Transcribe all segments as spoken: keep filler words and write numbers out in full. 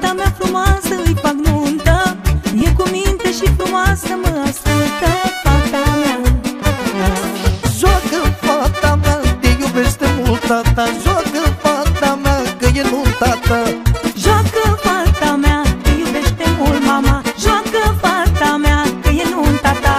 fata mea frumoasă, îi fac nuntă. E cu minte și frumoasă, mă ascultă fata mea. Joacă fata mea, te iubește mult tata. Joacă fata mea, că e nunta ta. Joacă fata mea, te iubește mult mama. Joacă fata mea, că e nunta ta.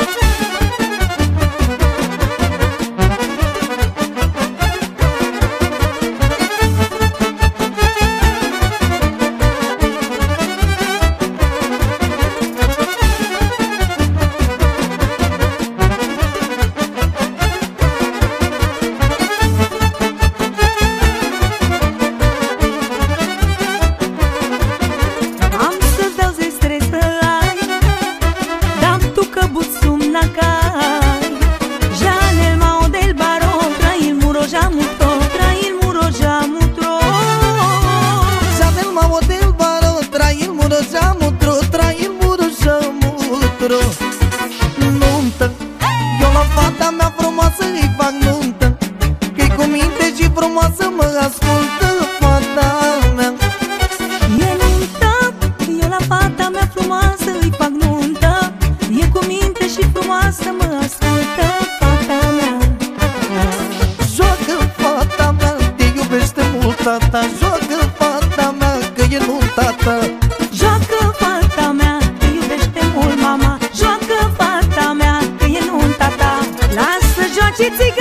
Nuntă, eu la fata mea frumoasă îi fac nuntă. Că-i cu minte și frumoasă, mă ascultă fata mea. E nuntă, eu la fata mea frumoasă îi fac nuntă. E cu minte și frumoasă, mă ascultă fata mea. Joacă fata mea, te iubește mult tata. Joacă fata mea, că e nunta ta. Joacă fata mea, te iubește mult mama. Joacă fata mea, că e nunta ta. Lasă, joace-ți